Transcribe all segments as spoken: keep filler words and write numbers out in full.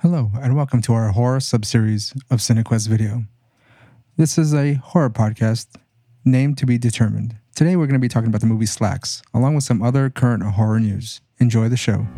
Hello, and welcome to our horror subseries of CineQuest Video. This is a horror podcast named to be determined. Today we're going to be talking about the movie Slacks, along with some other current horror news. Enjoy the show.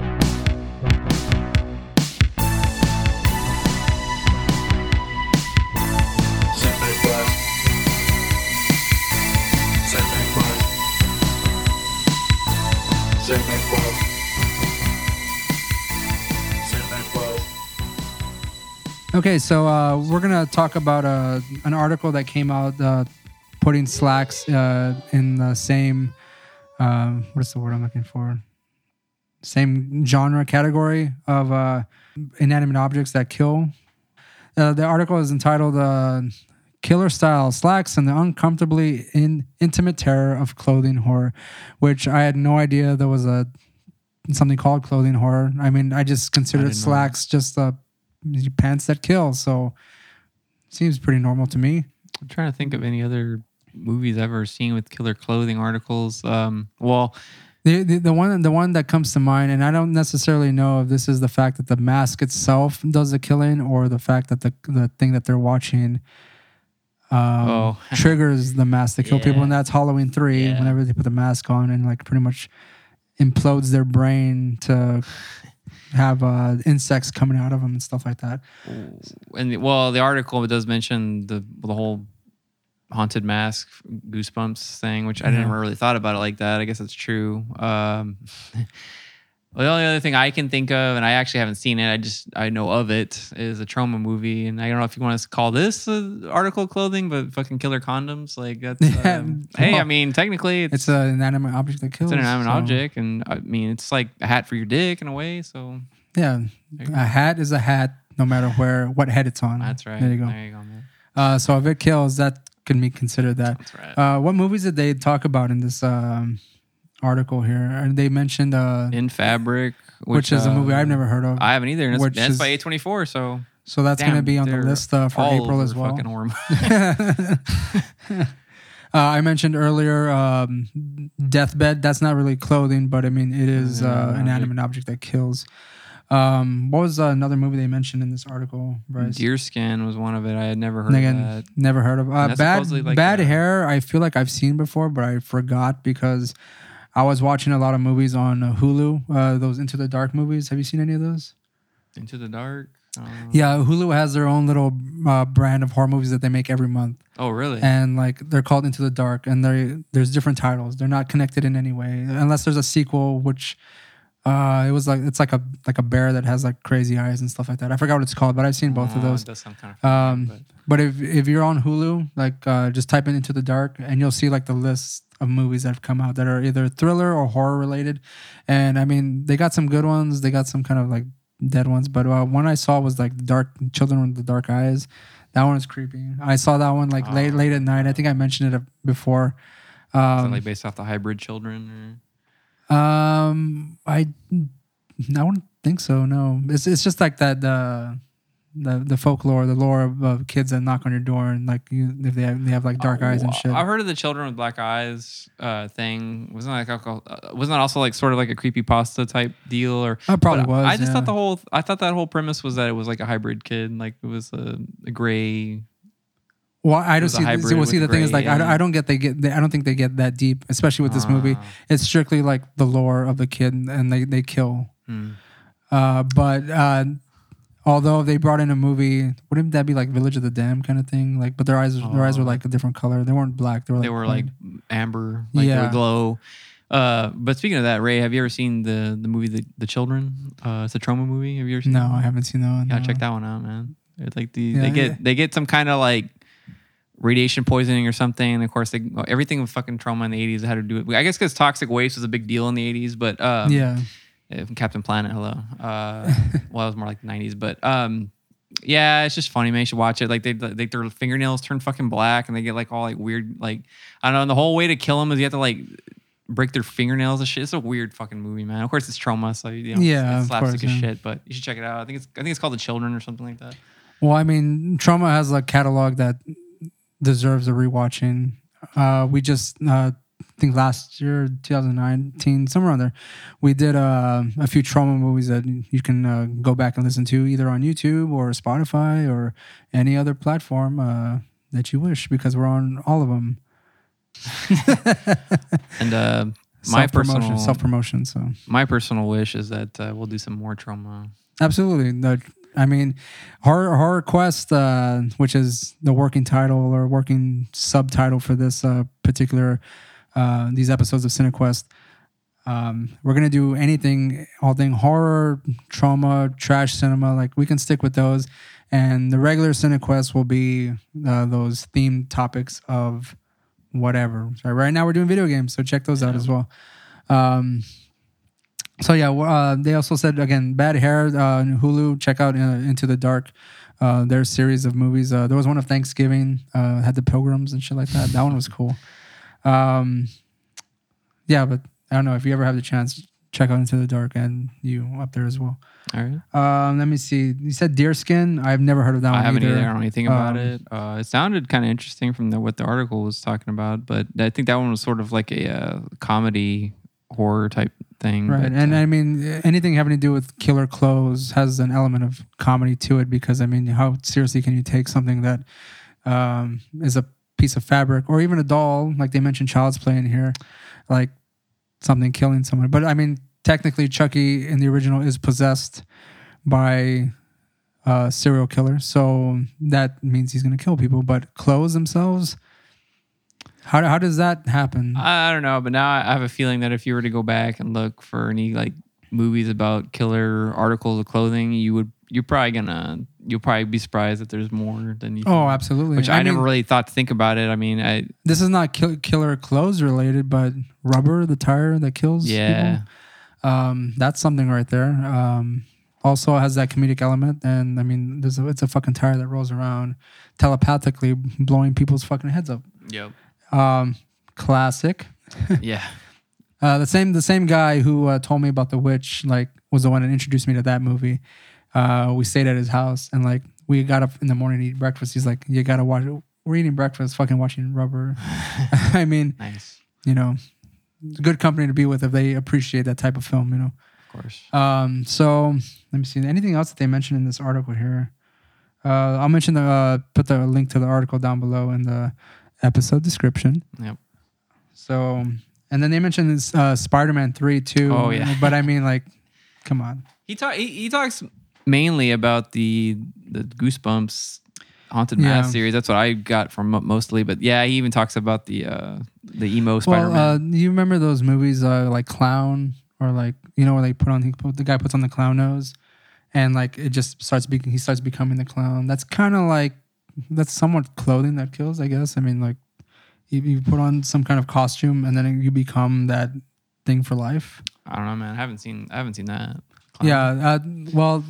Okay, so uh, we're going to talk about uh, an article that came out uh, putting Slacks uh, in the same, uh, what is the word I'm looking for? Same genre category of uh, inanimate objects that kill. Uh, the article is entitled uh, Killer Style Slacks and the Uncomfortably in- Intimate Terror of Clothing Horror, which I had no idea there was a something called clothing horror. I mean, I just considered Slacks just a pants that kill, so seems pretty normal to me. I'm trying to think of any other movies I've ever seen with killer clothing articles. Um, well, the, the the one the one that comes to mind, and I don't necessarily know if this is the fact that the mask itself does the killing or the fact that the the thing that they're watching um, oh. triggers the mask to kill yeah. people, and that's Halloween three. Yeah. Whenever they put the mask on and like pretty much implodes their brain to have uh, insects coming out of them and stuff like that. And well, the article does mention the the whole haunted mask goosebumps thing, which I Yeah. never really thought about it like that. I guess it's true. Um, well, the only other thing I can think of, and I actually haven't seen it, I just I know of it, is a trauma movie. And I don't know if you want to call this an article of clothing, but fucking killer condoms. Like that's Yeah. um, hey, Well, I mean, technically it's, It's an inanimate object that kills. it's an inanimate so- object, and I mean, it's like a hat for your dick in a way. So Yeah, There you a hat is a hat, no matter where what head it's on. that's right. There you go. There you go, man. Uh, so if it kills, that can be considered that. That's right. Uh, what movies did they talk about in this um, article here? And they mentioned uh, In Fabric, which, which, is a movie uh, I've never heard of. I haven't either. And it's, which and it's is- by A twenty-four, so so that's damn, going to be on the they're list uh, for all April over as well. Fucking horror. uh, I mentioned earlier um, Deathbed. That's not really clothing, but I mean it is uh, Inanimate an inanimate object that kills. Um, what was uh, another movie they mentioned in this article, Bryce? Deerskin was one of it. I had never heard Again, of that. never heard of. Uh, that's bad supposedly like bad a- hair. I feel like I've seen before, but I forgot because I was watching a lot of movies on uh, Hulu. Uh, those Into the Dark movies. Have you seen any of those? Into the Dark. Uh, Yeah, Hulu has their own little uh, brand of horror movies that they make every month, Oh, really? and like they're called Into the Dark, and they there's different titles. They're not connected in any way, unless there's a sequel, which. Uh, it was like it's like a like a bear that has like crazy eyes and stuff like that. I forgot what it's called, but I've seen both of Oh, those. it does sound kind of funny, Um, but But if if you're on Hulu, like uh, just type in Into the Dark, and you'll see like the list of movies that have come out that are either thriller or horror related. And I mean, they got some good ones. They got some kind of like dead ones. But uh, one I saw was like Dark Children with the Dark Eyes. That one is creepy. I saw that one like late Oh. late at night. I think I mentioned it before. is it Um, like based off the Hybrid Children? um, I I don't think so. No, it's it's just like that. Uh, the the folklore, the lore of, of kids that knock on your door and like you, if they have, they have like Or dark eyes and shit. I've heard of the Children with Black Eyes uh, thing. Wasn't that like alcohol, uh, wasn't that also like sort of like a creepypasta type deal? Or That probably but was. I just yeah. thought the whole I thought that whole premise was that it was like a hybrid kid, like it was a, a gray. Well, I don't was a see. hybrid Well, with see, the the thing is, gray like, I don't, and- I don't get they get. They, I don't think they get that deep, especially with this movie. Ah. It's strictly like the lore of the kid, and they they kill. Hmm. Uh, but uh, although they brought in a movie, wouldn't that be like Village of the Damned kind of thing? Like, but their eyes, their eyes were Oh. like a different color. They weren't black. They were like They were like white. amber, like they Yeah. would glow. Uh, but speaking of that, Ray, have you ever seen the the movie The, the Children? Uh, it's a trauma movie. Have you ever seen? No, that one? I haven't seen that one. Yeah, no. check that one out, man. It's like the Yeah, they get yeah. they get some kind of like radiation poisoning or something. And of course, they, well, everything with fucking trauma in the eighties had to do with. I guess because toxic waste was a big deal in the eighties, but um, Yeah, uh, from Captain Planet, hello. Uh, well, it was more like the nineties, but um, yeah, it's just funny, man. You should watch it. Like they, they their fingernails turn fucking black, and they get like all like weird, like I don't know. And the whole way to kill them is you have to like break their fingernails and shit. It's a weird fucking movie, man. Of course, it's trauma, so you know, Yeah, it's of slapstick course, as yeah. shit. But you should check it out. I think it's I think it's called The Children or something like that. Well, I mean, Trauma has a catalog that deserves a rewatching. Uh, we just uh, think last year, twenty nineteen, somewhere on there, we did uh, a few trauma movies that you can uh, go back and listen to either on YouTube or Spotify or any other platform uh, that you wish, because we're on all of them. And uh, my personal self promotion. So my personal wish is that uh, we'll do some more trauma. Absolutely. The, I mean, horror, horror Quest, uh, which is the working title or working subtitle for this uh, particular uh, these episodes of CineQuest. Um, we're gonna do anything, all thing horror, trauma, trash cinema. Like we can stick with those, and the regular CineQuest will be uh, those themed topics of whatever. So right now we're doing video games, so check those yeah. out as well. Um, so yeah, uh, they also said again, Bad Hair, uh, Hulu. Check out uh, Into the Dark. Uh, their series of movies. Uh, there was one of Thanksgiving. Uh, had the Pilgrims and shit like that. That one was cool. Um, yeah, but I don't know if you ever have the chance. Check out Into the Dark, and you up there as well. All right. Um, let me see. You said Deerskin. I've never heard of that I one haven't either. either. I don't know anything about Um, it. Uh, it sounded kind of interesting from the, what the article was talking about, but I think that one was sort of like a uh, comedy horror type thing. Right. But, and uh, I mean, anything having to do with killer clothes has an element of comedy to it, because I mean, how seriously can you take something that um, is a piece of fabric, or even a doll, like they mentioned Child's Play in here, like something killing someone. But I mean, technically Chucky in the original is possessed by a serial killer, so that means he's going to kill people. But clothes themselves, how how does that happen? I don't know, but now I have a feeling that if you were to go back and look for any like movies about killer articles of clothing, you would you're probably gonna you'll probably be surprised that there's more than you. Oh, think. absolutely. Which I I, never mean, really thought to think about it. I mean, I this is not kill, killer clothes related, but rubber, the tire that kills yeah. people. Um, that's something right there. Um, also has that comedic element, and I mean, there's a, it's a fucking tire that rolls around telepathically, blowing people's fucking heads up. Yep. Um, classic. Yeah. Uh, the same the same guy who uh, told me about The Witch, like, was the one that introduced me to that movie. Uh, we stayed at his house, and like we got up in the morning to eat breakfast. He's like, "You gotta watch. We're eating breakfast, fucking watching Rubber." I mean, Nice. you know, it's a good company to be with if they appreciate that type of film. You know. Of course. Um. So let me see. Anything else that they mentioned in this article here? Uh, I'll mention the uh, put the link to the article down below in the episode description. Yep. So, and then they mentioned this uh, Spider-Man three too. Oh, yeah. But I mean, like, come on. He talk. He, he talks mainly about the the Goosebumps Haunted Yeah. Mask series. That's what I got from mo- mostly. But yeah, he even talks about the uh, the emo Spider-Man. Well, uh, you remember those movies uh, like Clown, or like, you know, where they put on he put, the guy puts on the clown nose, and like it just starts be- he starts becoming the clown. That's kind of like that's somewhat clothing that kills, I guess. I mean, like you, you put on some kind of costume and then you become that thing for life. I don't know, man. I haven't seen. I haven't seen that. Clown. Yeah. Uh, well,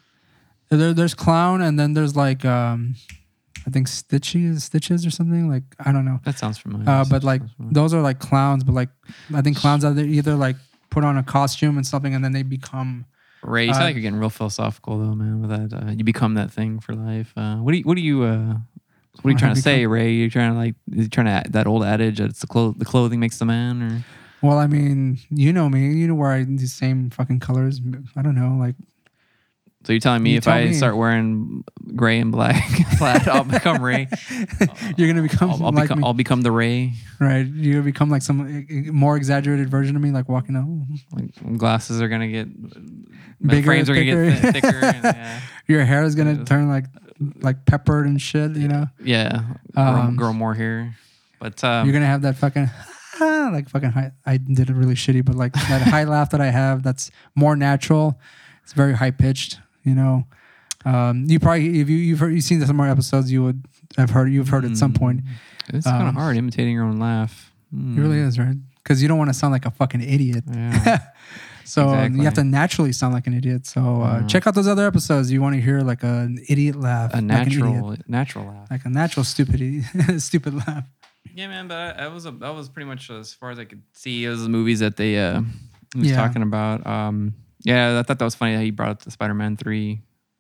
there, there's Clown, and then there's like um, I think Stitches, Stitches or something. Like, I don't know. That sounds familiar. Uh, That but sounds like familiar. those are like clowns, but like I think clowns are either like put on a costume and something, and then they become. Ray, you uh, sound like you're getting real philosophical though, man. With that, uh, you become that thing for life. Uh, what do you? What do you? Uh, what are you I trying to say, become- Ray? You're trying to like, you're trying to that old adage that it's the clo- the clothing makes the man, or Well, I mean, you know me. You know where I the same fucking colors. I don't know, like so you're telling me You if tell I me. start wearing gray and black flat, I'll become Ray. you're gonna become I'll, I'll like become. me, I'll become the Ray. right? You're gonna become like some uh, more exaggerated version of me, like walking out. Like glasses are gonna get Bigger, frames are gonna get thicker. th- thicker. And, yeah. Your hair is gonna Yeah. turn like like peppered and shit. You know, Yeah, grow, Um, grow more hair. But um, you're gonna have that fucking like fucking high. I did it really shitty, but like that high laugh that I have, that's more natural. It's very high pitched. You know, um, you probably if you you've heard, you've seen some more episodes, you would have heard you've heard at some point. it's kind um, of hard imitating your own laugh. It really is, right? Because you don't want to sound like a fucking idiot. Yeah. So um, Exactly. you have to naturally sound like an idiot. So uh, Yeah. check out those other episodes. You want to hear like an idiot laugh, A like an natural, idiot. natural laugh. like a natural stupid, idiot- stupid laugh. Yeah, man. But I, I was, a, that was pretty much as far as I could see. It was the movies that they uh, he was Yeah. talking about. Um, yeah, I thought that was funny that he brought up the Spider-Man three.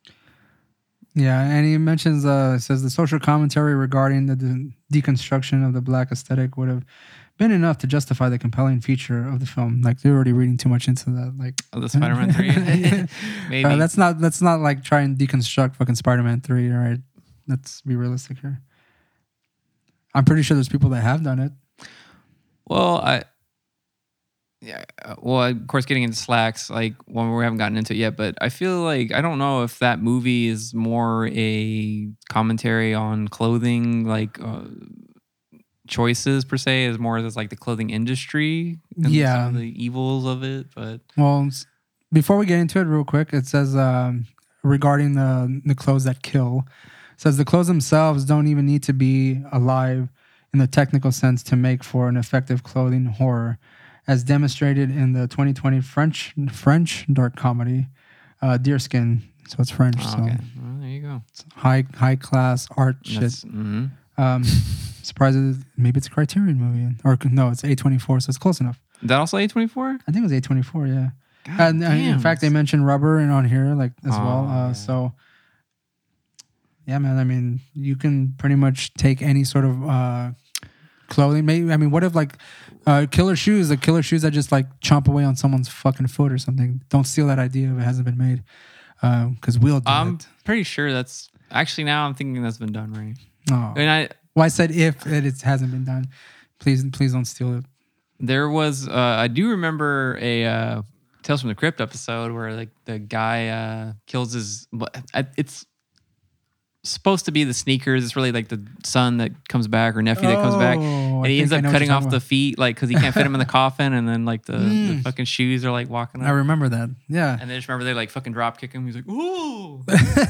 Yeah, and he mentions, uh, says the social commentary regarding the de- deconstruction of the black aesthetic would have been enough to justify the compelling feature of the film. Like they're already reading too much into that. Like Oh, the Spider-Man three. Maybe. Uh, let's not let's not like try and deconstruct fucking Spider-Man three. All right, let's be realistic here. I'm pretty sure there's people that have done it. Well, I. Yeah. uh, Well, of course, getting into slacks, like one we haven't gotten into it yet, but I feel like I don't know if that movie is more a commentary on clothing, like uh, choices per se, as more as like the clothing industry and Yeah. some of the evils of it. But Well, s- before we get into it, real quick, it says um, regarding the the clothes that kill, it says the clothes themselves don't even need to be alive in the technical sense to make for an effective clothing horror, as demonstrated in the twenty twenty French French dark comedy, uh, Deerskin. So it's French. oh, so okay, well, there you go. high high class art shit. That's, mhm. Um, surprised maybe it's a Criterion movie, or no, it's A twenty-four, so it's close enough. Is that also A twenty-four? I think it was A twenty-four, yeah. God And uh, in damn. fact, they mentioned rubber and on here, like as Oh, well. Uh, yeah. So, yeah, man. I mean, you can pretty much take any sort of uh, clothing. Maybe I mean, what if like uh, killer shoes, the killer shoes that just like chomp away on someone's fucking foot or something? Don't steal that idea if it hasn't been made, because we'll do I'm it. pretty sure that's actually now I'm thinking that's been done right. Oh. And I Well, I said if it, it hasn't been done, please, please don't steal it. there was uh, I do remember a uh, Tales from the Crypt episode where like the guy uh, kills his. but I- It's supposed to be the sneakers. It's really like the son that comes back or nephew that comes back, Oh, and I he ends think I up know what cutting you're off talking the about. feet like because he can't fit him in the coffin, and then like the, the Mm. fucking shoes are like walking I up. remember that. Yeah. And they just remember they like fucking drop kick him. He's like, ooh.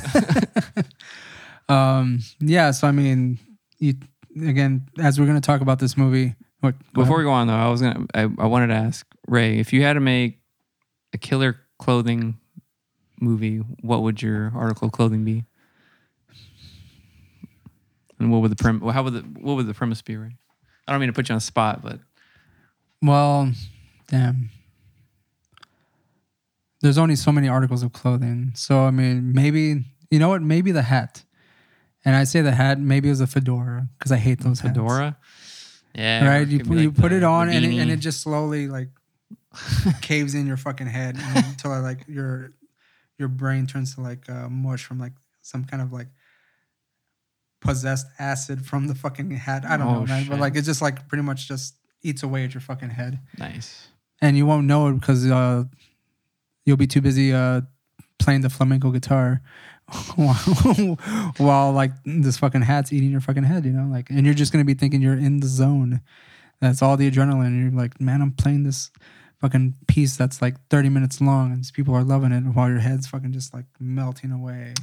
Um. Yeah. So I mean, you again, as we're gonna talk about this movie. What go Before we ahead. go on though, I was gonna I, I wanted to ask Ray, if you had to make a killer clothing movie, what would your article of clothing be? And what would the prim how would the what would the premise be, Ray? I don't mean to put you on the spot, but Well, damn. There's only so many articles of clothing. So I mean, maybe you know what? Maybe the hat. And I say the hat. Maybe it was a fedora because I hate those hats. fedora. Yeah. or Right? it You could put, be you like put the- it the on and it, and beanie. it just slowly like caves in your fucking head and until like your your brain turns to like uh, mush from like some kind of like possessed acid from the fucking hat. I don't Oh, know, man. But shit. like it just like pretty much just eats away at your fucking head. Nice. And you won't know it because uh, you'll be too busy uh, playing the flamenco guitar while, while like this fucking hat's eating your fucking head, you know, like, and you're just gonna be thinking you're in the zone. That's all the adrenaline. And you're like, man, I'm playing this fucking piece that's like thirty minutes long, and people are loving it, while your head's fucking just like melting away.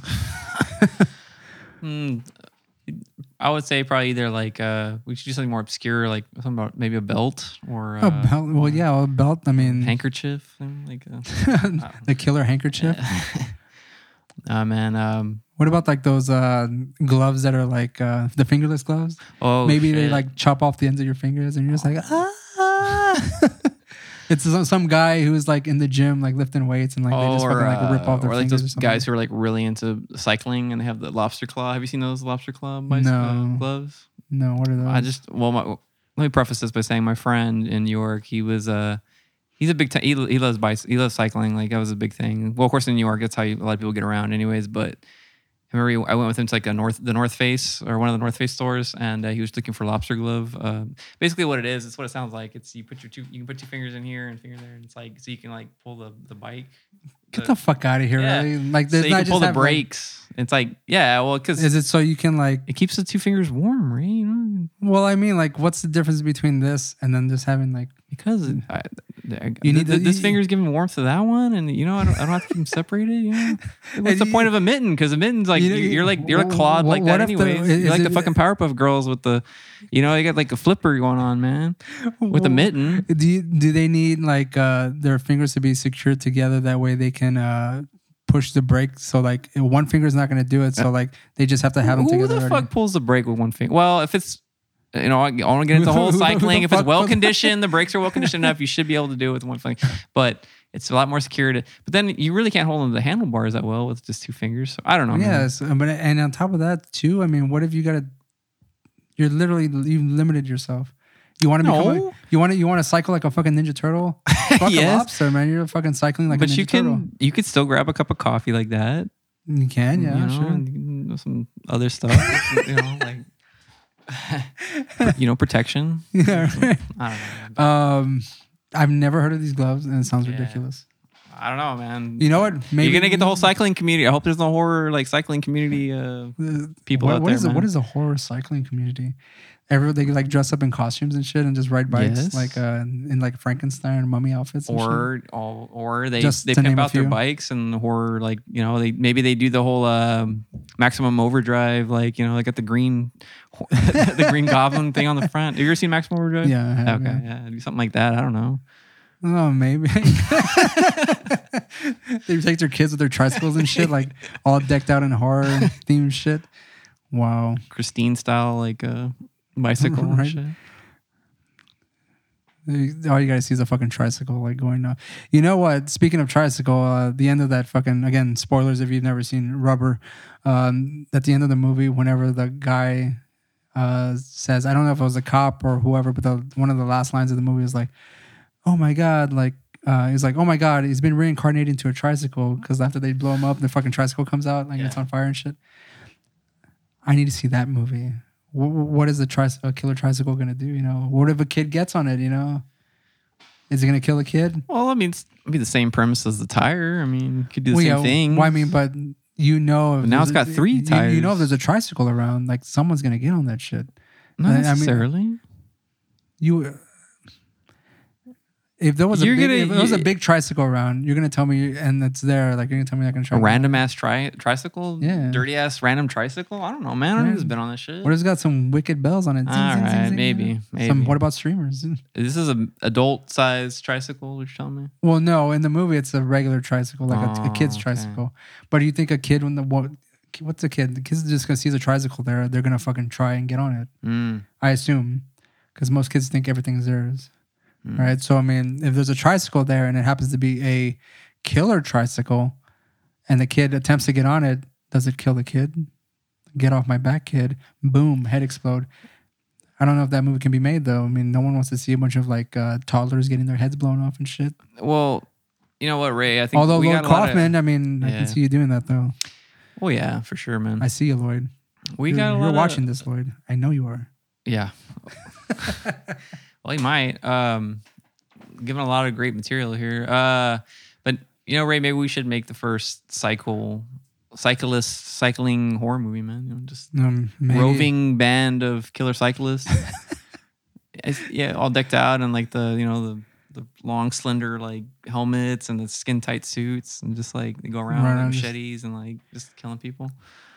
Hmm. I would say probably either like uh, we should do something more obscure, like something about maybe a belt or a uh, belt? Well, yeah, a belt. I mean, handkerchief, thing, like uh, the killer handkerchief. uh, man. Um, What about like those uh, gloves that are like uh, the fingerless gloves? oh, Maybe they shit. like chop off the ends of your fingers, and you're just like, ah. It's some, some guy who's like in the gym, like lifting weights, and like they just or, fucking like rip uh, off their or like fingers. those or something. guys who are like really into cycling and they have the lobster claw. Have you seen those lobster claw bicycle No. gloves? No, what are those? I just well, my, let me preface this by saying my friend in New York, he was uh he's a big time. He, he loves bicy- he loves cycling. Like that was a big thing. Well, of course in New York, that's how you, a lot of people get around, anyways. But I remember he, I went with him to like a North the North Face or one of the North Face stores, and uh, he was looking for lobster glove. Uh, basically, what it is, it's what it sounds like. It's you put your two you can put two fingers in here and finger there, and it's like so you can like pull the the bike. Get the fuck out of here, Yeah. really? Like, So there's you not can just pull the have, like- brakes. it's like yeah, well, because is it so you can like? it keeps the two fingers warm, right? You know? Well, I mean, like, what's the difference between this and then just having like? Because it, I, I, Mm. You need th- to- this you- finger's giving warmth to that one, and you know I don't, I don't have to keep them separated. You know, what's And the you- point of a mitten? Because a mitten's like You know, you you're like you're like wh- clawed wh- like what that if the- anyways. is You're like the it- fucking Powerpuff Girls with the, you know, you got like a flipper going on, man, with a mitten. Do you, do they need like uh, their fingers to be secured together? That way they can uh, push the brake. So like one finger is not going to do it. So like they just have to have them Who together. the already. fuck pulls the brake with one finger? Well, if it's you know, I I want to get into the whole Who the- who the cycling. If it's fuck well pulls- conditioned, the brakes are well conditioned enough. You should be able to do it with one finger. But it's a lot more secure to. But then you really can't hold on to the handlebars that well with just two fingers. So I don't know. man. Yes, but and on top of that too, I mean, what if you got to? You're literally you limited yourself. You want to become No. a, you want to you want to cycle like a fucking Ninja Turtle? Fuck a Yes. lobster, man. You're fucking cycling like but a Ninja you can Turtle. you could still grab a cup of coffee like that. You can, yeah, you know, sure. and you can do some other stuff. you know, like you know, protection. Yeah, right. I don't know. Um, I've never heard of these gloves, and it sounds Yeah. ridiculous. I don't know, man. You know what? Maybe You're gonna get the whole cycling community. I hope there's no horror like cycling community uh, people what, out what there. is it? man. What is a horror cycling community? Everyone they like dress up in costumes and shit and just ride bikes Yes. like uh in like Frankenstein mummy outfits. And shit. or or or they Just they to name pimp a out their few. bikes and horror, like, you know, they maybe they do the whole um, maximum overdrive, like, you know, like at the green the green goblin thing on the front. Have you ever seen Maximum Overdrive? Yeah, I have, Okay, yeah. yeah, do something like that. I don't know. Oh, maybe. They take their kids with their tricycles and shit, like all decked out in horror themed shit. Wow. Christine style, like uh, bicycle and Right. shit. All you gotta see is a fucking tricycle like going up. You know what? Speaking of tricycle, uh, the end of that fucking again spoilers if you've never seen Rubber. Um, at the end of the movie, whenever the guy uh, says, I don't know if it was a cop or whoever, but the, one of the last lines of the movie is like, "Oh my god!" Like uh, he's like, "Oh my god!" He's been reincarnated into a tricycle because after they blow him up, the fucking tricycle comes out like Yeah. it's on fire and shit. I need to see that movie. What, what is the tricycle, a killer tricycle gonna do? You know, what if a kid gets on it? You know, is it gonna kill a kid? Well, I mean, it's it'd be the same premise as the tire. I mean, you could do the Well, same yeah, thing. Well, I mean, but you know, if But now there's it's got a- three you- You, know, if tires. there's a tricycle around, like someone's gonna get on that shit. Not I mean- necessarily. You, if there was a You're big, gonna- if there was a you- big tricycle around, you're gonna tell me, and it's there, like you're gonna tell me I can try. A random ass tri- tricycle, Yeah. dirty ass random tricycle. I don't know, man. I don't know who's been on this shit. What if it's got some wicked bells on it? Zing, All zing, zing, right, zing, maybe, you know? maybe. Some. What about streamers? This is an adult sized tricycle. You're telling me? Well, no, in the movie it's a regular tricycle, like a, a Oh, kid's okay. tricycle. But do you think a kid when the what? What's a kid? The kid's just gonna see the tricycle there. They're gonna fucking try and get on it. Mm. I assume, because most kids think everything's theirs, Mm. right? So I mean, if there's a tricycle there and it happens to be a killer tricycle, and the kid attempts to get on it, does it kill the kid? Get off my back, kid! Boom, head explode. I don't know if that movie can be made though. I mean, no one wants to see a bunch of like uh, toddlers getting their heads blown off and shit. Well, you know what, Ray? I think Although we Lloyd got a lot of- Kaufman, I mean, I Yeah. can see you doing that though. Oh yeah, for sure, man. I see you, Lloyd. we you're, got a you're lot watching of, this, Lloyd. I know you are. Yeah. Well, he might. Um, given a lot of great material here. Uh, but you know, Ray, maybe we should make the first cycle, cyclist, cycling horror movie, man. You know, just Um, maybe- roving band of killer cyclists. It's- yeah, all decked out and like the you know the the long slender like helmets and the skin tight suits and just like they go around Right with on, just- machetes and like just killing people.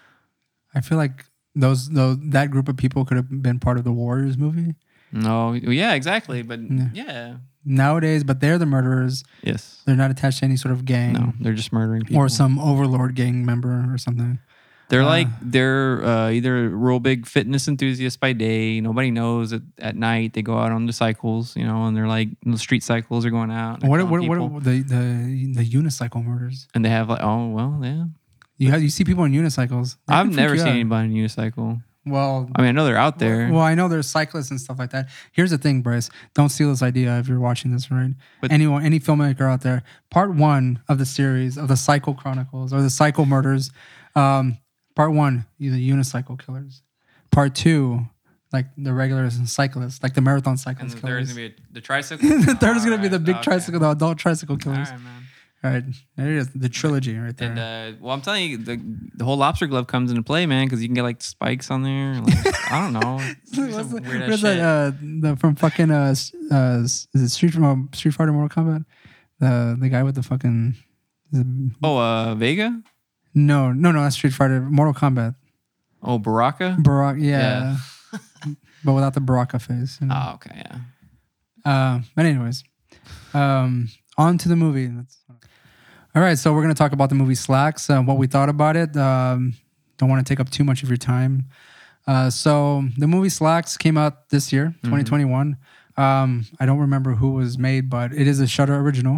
I feel like those, those that group of people could have been part of the Warriors movie No, yeah, exactly. But Yeah. yeah, nowadays, but they're the murderers. yes, They're not attached to any sort of gang no, they're just murdering people. or some overlord gang member or something. They're Uh, like they're uh, either real big fitness enthusiasts by day. Nobody knows at, at night they go out on the cycles, you know, and they're like the street cycles are going out. and What killing what people. what the the the unicycle murders? And they have like, oh well, yeah. You have, you see people on unicycles. That I've can freak never you seen out. anybody on a unicycle. Well, I mean, I know they're out there. Well, I know there's cyclists and stuff like that. Here's the thing, Bryce. Don't steal this idea if you're watching this, right? But- Anyone, any filmmaker out there, part one of the series of the Cycle Chronicles or the Cycle Murders, um, part one, the unicycle killers. Part two, like the regular cyclists, like the marathon and cyclists the third is killers. gonna be a, the tricycle. The third is gonna be the Alright, big okay. tricycle, the adult tricycle All killers. right, man. All right, there it is, the trilogy right there. And uh, well, I'm telling you, the the whole lobster glove comes into play, man, because you can get like spikes on there. Like, I don't know. Some What's the- weird ass where's shit. that? Uh, the from fucking uh, s- uh, s- is it Street from Street Fighter Mortal Kombat? The the guy with the fucking is it- oh, uh, Vega. no no no that's Street Fighter Mortal Kombat. Oh, Baraka. Barack, yeah, but without the Baraka face. You know? Oh, okay, yeah. Uh, but anyways, um, on to the movie. That's, all right, so we're gonna talk about the movie Slacks. Uh, what we thought about it. Um, don't want to take up too much of your time. Uh, so the movie Slacks came out this year, twenty twenty-one. Um, I don't remember who was made, but it is a Shudder original,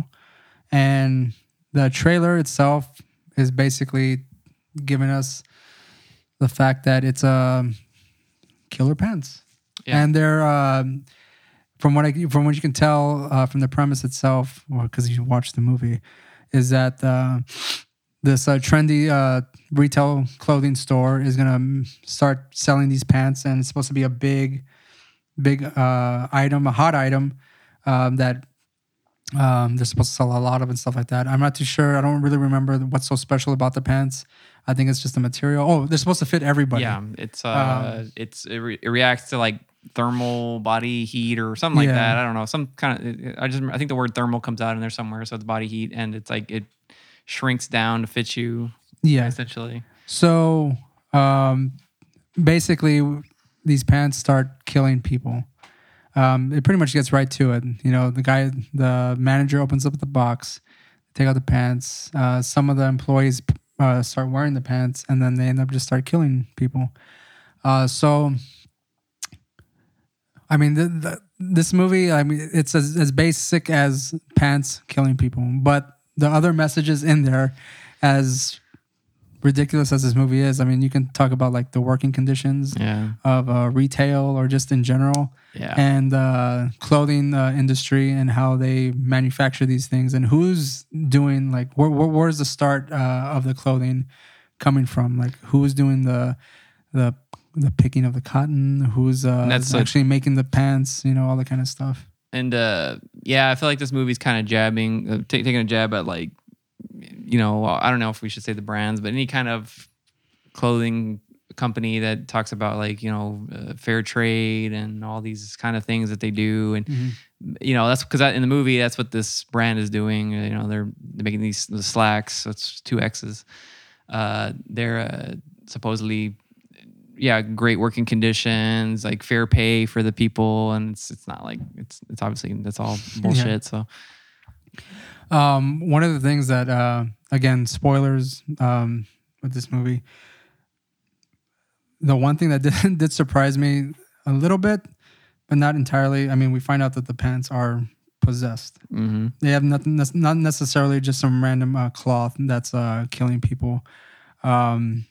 and the trailer itself is basically giving us the fact that it's a um, killer pants, Yeah. and they're um, from what I from what you can tell uh, from the premise itself, or because you watched the movie, is that uh, this uh, trendy uh, retail clothing store is gonna start selling these pants, and it's supposed to be a big, big uh, item, a hot item um, that um, they're supposed to sell a lot of and stuff like that. I'm not too sure. I don't really remember what's so special about the pants. I think it's just the material. Oh, they're supposed to fit everybody. Yeah, it's uh, Um, it's it, re- it reacts to like thermal body heat or something like Yeah. that. I don't know. Some kind of I just I think the word thermal comes out in there somewhere. So it's body heat, and it's like it shrinks down to fit you. Yeah. Essentially. So um, basically, these pants start killing people. Um, it pretty much gets right to it. You know, the guy, the manager opens up the box, take out the pants. Uh, some of the employees uh, start wearing the pants, and then they end up just start killing people. Uh, so, I mean, the, the, this movie, I mean, it's as, as basic as pants killing people, but the other messages in there, as ridiculous as this movie is, I mean, you can talk about like the working conditions Yeah. of uh, retail or just in general, Yeah. and uh, clothing uh, industry and how they manufacture these things, and who's doing like where, where where's the start uh, of the clothing coming from? Like who's doing the the the picking of the cotton? Who's uh, that's like- actually making the pants? You know, all that kind of stuff. And uh, yeah, I feel like this movie's kind of jabbing, uh, ta- taking a jab at like, you know, I don't know if we should say the brands, but any kind of clothing company that talks about like, you know, uh, fair trade and all these kind of things that they do. And, you know, that's because in the movie, that's what this brand is doing. You know, they're, they're making these the slacks. That's two X's. Uh, they're uh, supposedly, yeah, great working conditions, like fair pay for the people. And it's it's not like, it's it's obviously, that's all bullshit. So. Um, one of the things that, uh, again, spoilers um, with this movie, the one thing that did, did surprise me a little bit, but not entirely. I mean, we find out that the pants are possessed. Mm-hmm. They have nothing, not necessarily just some random uh, cloth that's uh, killing people. Um,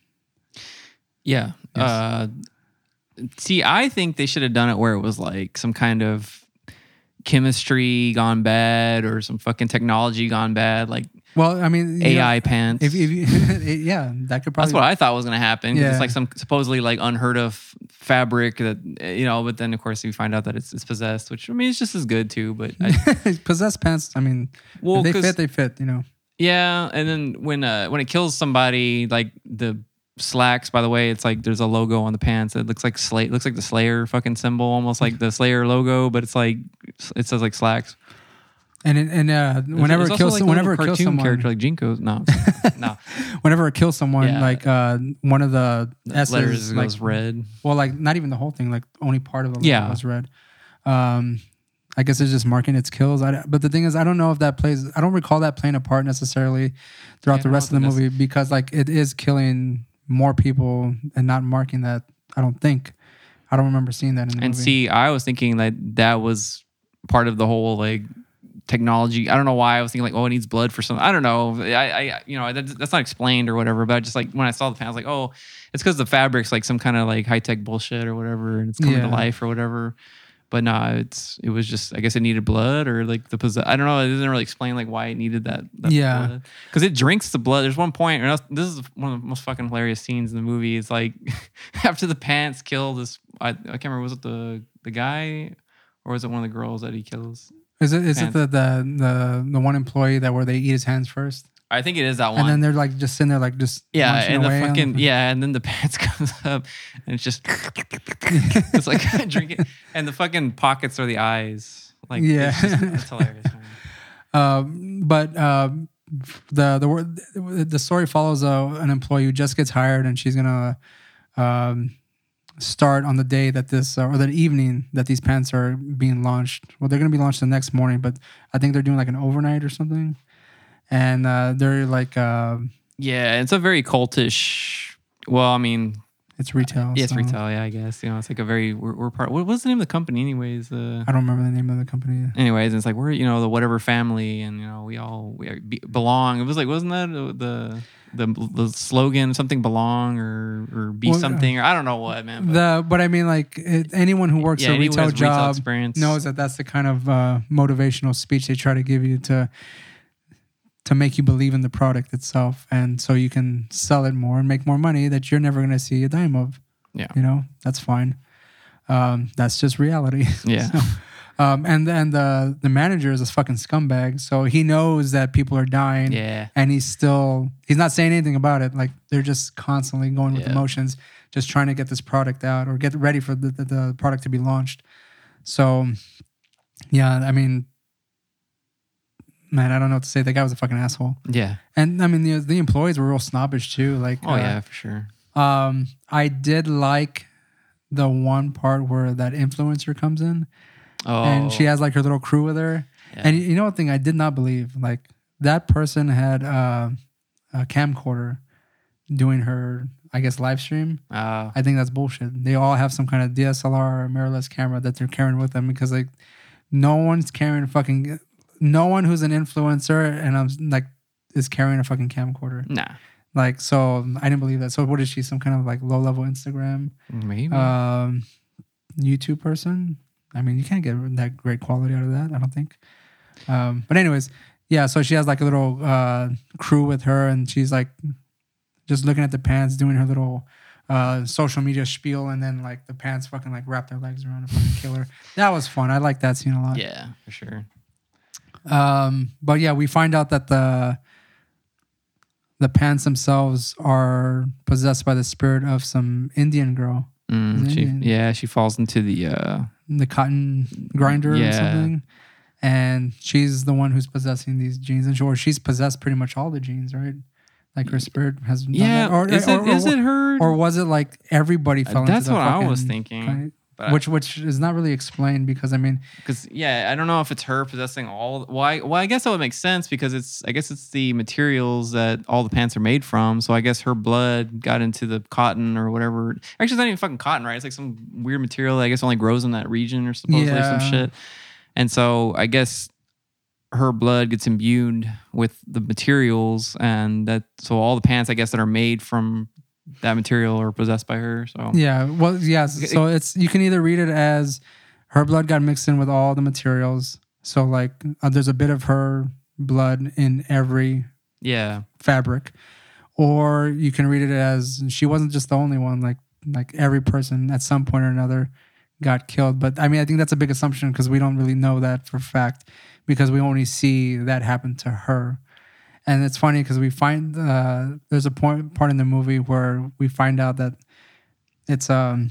Yeah. Yes. Uh, see, I think they should have done it where it was like some kind of chemistry gone bad or some fucking technology gone bad, like well, I mean, you A know, I pants. If, if you, yeah, that could probably. That's what I thought was going to happen. 'Cause Yeah. It's like some supposedly like unheard of fabric that, you know, but then of course you find out that it's, it's possessed, which I mean, it's just as good too. But I, possessed pants. I mean, well, if they 'cause- fit, they fit. You know. yeah. And then when, uh, when it kills somebody, like the slacks, by the way, it's like there's a logo on the pants. It looks like Slay, it looks like the Slayer fucking symbol, almost like the Slayer logo, but it's like, it says like slacks. And it, and uh, whenever There's it also, kills, like, a whenever it little kills cartoon someone, character like Jinko, no, no, whenever it kills someone, Yeah. like uh, one of the S's, letters like, goes red. well, like not even the whole thing, like only part of the letter Yeah. was red. Um, I guess it's just marking its kills. I, but the thing is, I don't know if that plays. I don't recall that playing a part necessarily throughout Yeah, the I rest of don't the think movie because like it is killing more people and not marking that. I don't think. I don't remember seeing that in the And movie. see, I was thinking that that was part of the whole like technology. I don't know why I was thinking like, oh, it needs blood for something. I don't know. I, I you know, that, that's not explained or whatever. But I just like when I saw the pan, I was like, oh, it's because the fabric's like some kind of like high tech bullshit or whatever, and it's coming Yeah. to life or whatever. But nah, it's it was just I guess it needed blood or like the possess. I don't know. It doesn't really explain like why it needed that. that Yeah. because it drinks the blood. There's one point, or else, this is one of the most fucking hilarious scenes in the movie. It's like after the pants kill this. I, I can't remember. Was it the the guy or was it one of the girls that he kills? Is it is it Pants. the, the the the one employee that where they eat his hands first, I think it is that one. and then they're like just sitting there like just yeah, munching and the away on fucking yeah, and then the pants comes up, and it's just it's like drinking, and the fucking pockets are the eyes. Like Yeah. it's, just, it's hilarious. Man. Um, but um, the the word the story follows uh, an employee who just gets hired, and she's gonna um, start on the day that this uh, or the evening that these pants are being launched. Well, they're gonna be launched the next morning, but I think they're doing like an overnight or something, and uh, they're like. Uh, Yeah, it's a very cultish. Well, I mean, It's retail. Yeah, it's so retail. Yeah, I guess you know it's like a very we're, we're part. What was the name of the company, anyways? Uh, I don't remember the name of the company. anyways, it's like we're you know the whatever family, and you know we all we are- be, belong. It was like wasn't that the the the slogan something belong or or be Well, something or I don't know what man. But The but I mean like it, anyone who works yeah, a anyone who retail has retail job experience. knows that that's the kind of uh, motivational speech they try to give you to to make you believe in the product itself, and so you can sell it more and make more money that you're never going to see a dime of. Yeah. You know, that's fine. Um, that's just reality. Yeah. So, um, and then the the manager is a fucking scumbag, so he knows that people are dying. Yeah. And he's still he's not saying anything about it. Like they're just constantly going with Yeah. emotions, just trying to get this product out or get ready for the, the, the product to be launched. So, yeah, I mean, man, I don't know what to say. The guy was a fucking asshole. Yeah. And I mean, the the employees were real snobbish too. Like, Oh uh, yeah, for sure. um, I did like the one part where that influencer comes in Oh. and she has like her little crew with her. Yeah. And you know what thing I did not believe? Like that person had uh, a camcorder doing her, I guess, live stream. Oh. I think that's bullshit. They all have some kind of D S L R or mirrorless camera that they're carrying with them because like no one's carrying a fucking, no one who's an influencer and I'm like is carrying a fucking camcorder. Nah. Like, so I didn't believe that. So what is she? Some kind of like low level Instagram, Maybe. um, YouTube person? I mean, you can't get that great quality out of that, I don't think. Um, but anyways, yeah, so she has like a little uh, crew with her and she's like just looking at the pants, doing her little uh, social media spiel, and then like the pants fucking like wrap their legs around and fucking kill her. That was fun. I like that scene a lot. yeah, for sure. Um, but yeah, we find out that the the pants themselves are possessed by the spirit of some Indian girl, Mm, Is it she, Indian? yeah, she falls into the uh, the cotton grinder or Yeah. something. And she's the one who's possessing these genes, and she, or she's possessed pretty much all the genes, right? Like her spirit has done yeah. that. Or, is or, it is or, it her? or was it like everybody fell into That's the what I was fucking thinking. kind- But which which is not really explained because I mean Because yeah, I don't know if it's her possessing all. Well, I, well, I guess that would make sense because it's. I guess it's the materials that all the pants are made from. So I guess her blood got into the cotton or whatever. Actually, it's not even fucking cotton, right? It's like some weird material that I guess only grows in that region or supposedly Yeah. some shit. And so I guess her blood gets imbued with the materials, and that so all the pants I guess that are made from that material are possessed by her. So yeah well yes so it's you can either read it as her blood got mixed in with all the materials, so like uh, there's a bit of her blood in every yeah, fabric, or you can read it as she wasn't just the only one, like like every person at some point or another got killed. But I mean I think that's a big assumption because we don't really know that for fact because we only see that happen to her. And it's funny because we find uh, there's a point part in the movie where we find out that it's um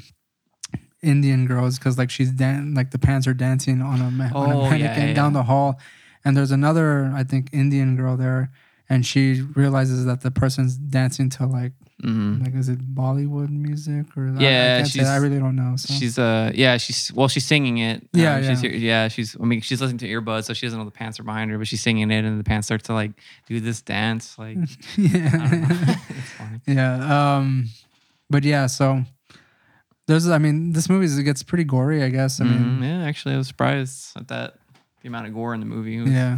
Indian girls because like she's dan- like the pants are dancing on a, ma- on a Oh, yeah, mannequin yeah. down the hall, and there's another I think Indian girl there, and she realizes that the person's dancing to like hmm like is it Bollywood music or I- I, Yeah, can't say she's- that. I really don't know. So. she's uh yeah she's well she's singing it. Yeah, Um, she's yeah. yeah she's I mean she's listening to earbuds, so she doesn't know the pants are behind her, but she's singing it, and the pants start to like do this dance like. I don't know. yeah. It's funny. Yeah. Um, but yeah, so there's, I mean, this movie is- it gets pretty gory, I guess. I mean, Mhm, yeah, actually, I was surprised at that the amount of gore in the movie. It was- yeah.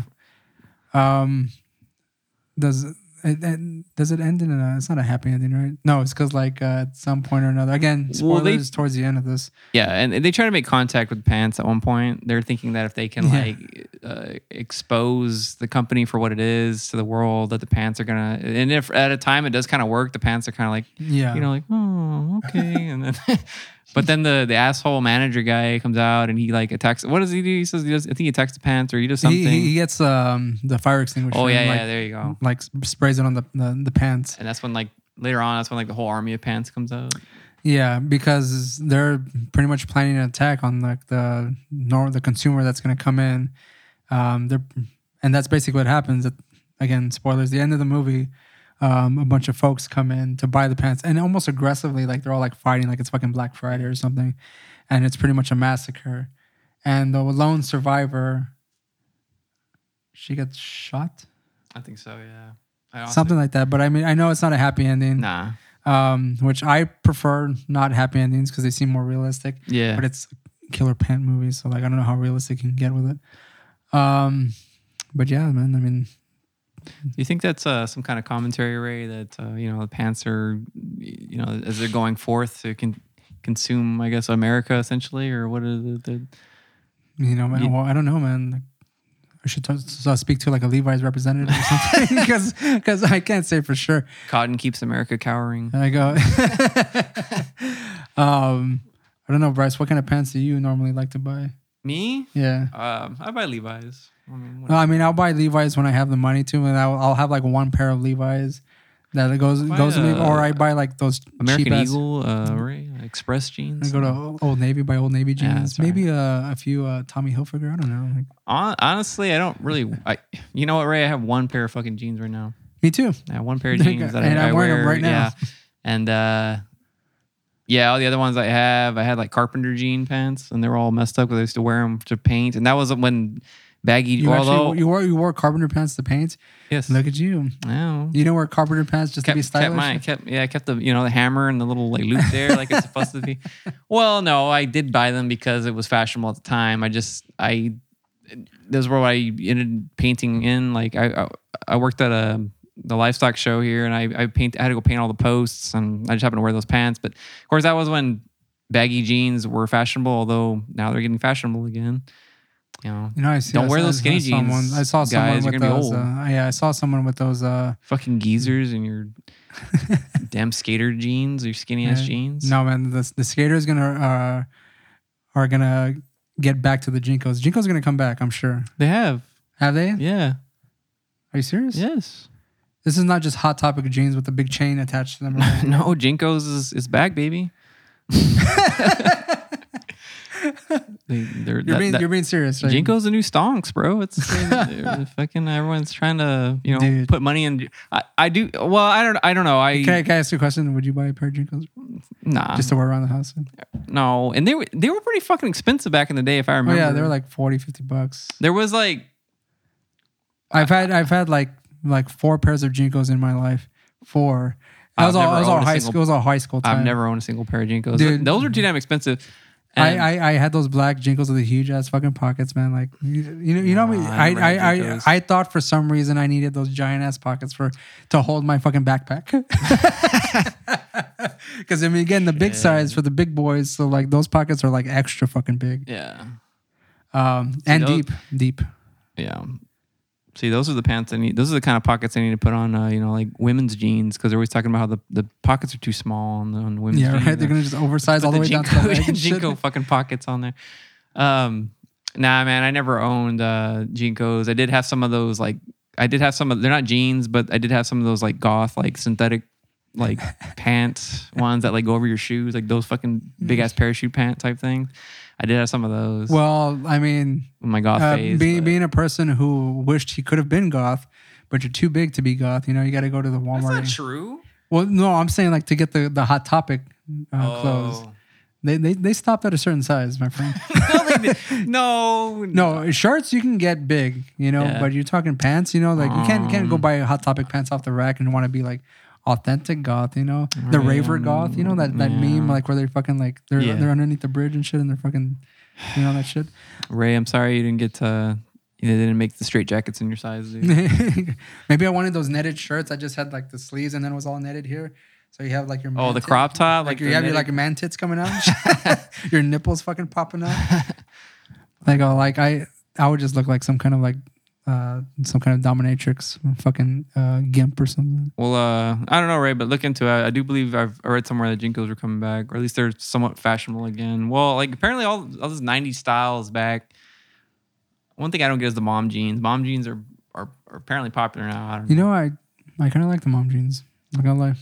Um, does it, it does it end in a? It's not a happy ending, right? No, it's because like uh, at some point or another. Again, Well, spoilers they- towards the end of this. yeah, and they try to make contact with pants at one point. They're thinking that if they can Yeah. like uh, expose the company for what it is to the world, that the pants are gonna. And if at a time it does kind of work, the pants are kind of like Yeah. you know, like, oh, okay. And then, but then the, the asshole manager guy comes out and he like attacks. What does he do? He says, he does, I think he attacks the pants or he does something. he, he gets um the fire extinguisher. oh, yeah, and, yeah, like, there you go. like sprays it on the, the the pants. And that's when, like, later on, that's when, like, the whole army of pants comes out. Yeah, because they're pretty much planning an attack on like the nor the consumer that's going to come in. Um, they're and that's basically what happens. At, again, spoilers. The end of the movie, um, a bunch of folks come in to buy the pants, and almost aggressively, like they're all like fighting, like it's fucking Black Friday or something, and it's pretty much a massacre. And the lone survivor, she gets shot, I think so, yeah. I honestly- something like that. But I mean, I know it's not a happy ending. Nah. um, which I prefer not happy endings because they seem more realistic. Yeah. But it's a killer pant movie, so like I don't know how realistic you can get with it. Um, but yeah, man. I mean, Do you think that's uh, some kind of commentary, Ray, that uh, you know the pants are, you know, as they're going forth to con- consume, I guess, America essentially, or what are the, the you know, man. You- Well, I don't know, man. Like, I should t- so speak to like a Levi's representative or something because because I can't say for sure. cotton keeps America cowering? I go. um, I don't know, Bryce. What kind of pants do you normally like to buy? Me? Yeah. Um, I buy Levi's. I mean, what- No, I mean, I'll buy Levi's when I have the money to, and I'll, I'll have like one pair of Levi's that it goes Buy goes to me, a- or I buy like those American cheap-ass- Eagle, uh, Ray, Express jeans. I go to Old Navy, buy Old Navy Yeah, jeans, that's right. maybe a, a few uh, Tommy Hilfiger. I don't know. Like, Hon- Honestly, I don't really. I, you know what, Ray? I have one pair of fucking jeans right now. me too. I have one pair of jeans that And I, I'm I wearing wear them right now. Yeah, and uh, yeah, all the other ones I have, I had like carpenter jean pants, and they were all messed up because I used to wear them to paint, and that was when baggy. You although actually you wore you wore carpenter pants to paint. yes, Look at you. no. You don't wear carpenter pants just kept, to be stylish. kept my kept yeah I kept the you know the hammer and the little like loop there like it's supposed to be. Well, no, I did buy them because it was fashionable at the time. I just I those were what I ended painting in. Like I I, I worked at a the livestock show here, and I I paint I had to go paint all the posts, and I just happened to wear those pants. But of course, that was when baggy jeans were fashionable. Although now they're getting fashionable again. You know, You know, I see. Don't I wear saw- those skinny I saw someone- jeans, I saw someone guys. You're with gonna be those. old. Uh, yeah, I saw someone with those. Uh, fucking geezers and your damn skater jeans, your skinny ass Yeah. jeans. No, man, the the skaters gonna uh, are gonna get back to the Jinkos. Jinkos gonna come back, I'm sure. They have. Have they? Yeah. Are you serious? Yes. This is not just Hot Topic jeans with a big chain attached to them. No, Jinkos is, is back, baby. they, they're, You're that- being that- you're being serious, right? Jinkos the new stonks, bro. It's they're fucking everyone's trying to you know Dude. put money in. I, I do well. I don't. I don't know. I Can I, can I ask you a question? Would you buy a pair of Jinkos nah. just to wear around the house? no, and they were they were pretty fucking expensive back in the day, if I Oh remember. yeah, they were like forty, fifty bucks. there was like I've had I've had like like four pairs of Jinkos in my life. Four. That I've was all, never that was all owned a high single- school. It was all high school time. I've never owned a single pair of Jinkos. Dude. Those are too damn expensive. I, And- I, I had those black Jinkos with the huge ass fucking pockets, man. Like you, you know, you know me. Nah, I I never had I, I, Jinkos. I thought for some reason I needed those giant ass pockets for to hold my fucking backpack. Because I mean, again, the big Shit. size for the big boys, so like those pockets are like extra fucking big, yeah. um, and those- deep, deep. Yeah. See, those are the pants I need. Those are the kind of pockets I need to put on, uh, you know, like women's jeans, because they're always talking about how the, the pockets are too small on, the, on women's Yeah, jeans. right. They're gonna just oversize all the way Put down to the leg and shit. Jinko fucking pockets on there. Um, nah, man, I never owned uh, Jinkos. I did have some of those, like, I did have some of, they're not jeans, but I did have some of those, like, goth, like, synthetic, like, pants ones that, like, go over your shoes, like those fucking big ass parachute pant type things. I did have some of those. Well, I mean, with my goth uh, phase. being but- being a person who wished he could have been goth, but you're too big to be goth. You know, you got to go to the Walmart. That's not and- true. Well, no, I'm saying like to get the, the Hot Topic uh, clothes. Oh. They, they they stopped at a certain size, my friend. no, they did. no, No, shirts you can get big, you know, Yeah. but you're talking pants, you know, like you can't you can't go Um. buy Hot Topic pants off the rack and want to be like authentic goth, you know, the raver Um, goth, you know that that yeah. meme like where they're fucking like they're Yeah. they're underneath the bridge and shit and they're fucking, you know that shit. Ray, I'm sorry you didn't get to. You didn't make the straight jackets in your size, dude. Maybe I wanted those netted shirts. I just had like the sleeves and then it was all netted here. So you have like your Oh, man the tit- crop top, like, like you the have your netted- like man tits coming out, your nipples fucking popping out. Like oh, like I I would just look like some kind of like uh some kind of dominatrix, fucking uh, gimp or something. Well, uh, I don't know, Ray, but look into it. I do believe I've I read somewhere that Jinkos are coming back, or at least they're somewhat fashionable again. Well, like apparently all all this nineties style is back. One thing I don't get is the mom jeans. Mom jeans are are, are apparently popular now. I don't You know. know, I I kind of like the mom jeans. I'm not gonna lie.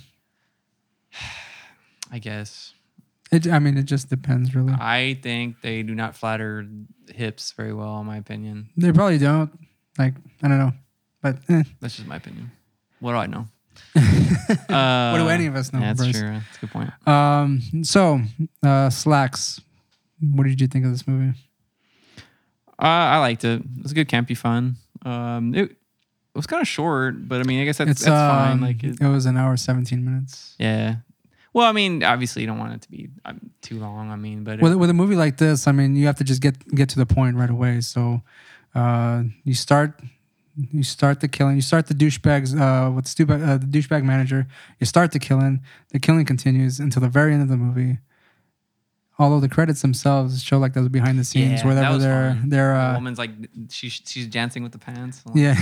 I guess. It, I mean, it just depends, really. I think they do not flatter hips very well, in my opinion. They probably don't. Like, I don't know, but eh. That's just my opinion. What do I know? uh, What do any of us know, Yeah, that's Bryce? true. That's a good point. Um. So, uh, Slacks. What did you think of this movie? Uh, I liked it. It was a good campy fun. Um, it, it was kind of short, but I mean, I guess that's, It's that's fine. um, Like, it, it was an hour seventeen minutes. yeah, Well, I mean, obviously you don't want it to be um, too long. I mean, but With, it, with a movie like this, I mean, you have to just get get to the point right away. So uh, you start you start the killing. You start the douchebags uh, with the, stupid, uh, the douchebag manager. You start the killing. The killing continues until the very end of the movie. Although the credits themselves show like those behind the scenes, yeah, where that they're was they're, fun. they're The uh, woman's like she's she's dancing with the pants. yeah.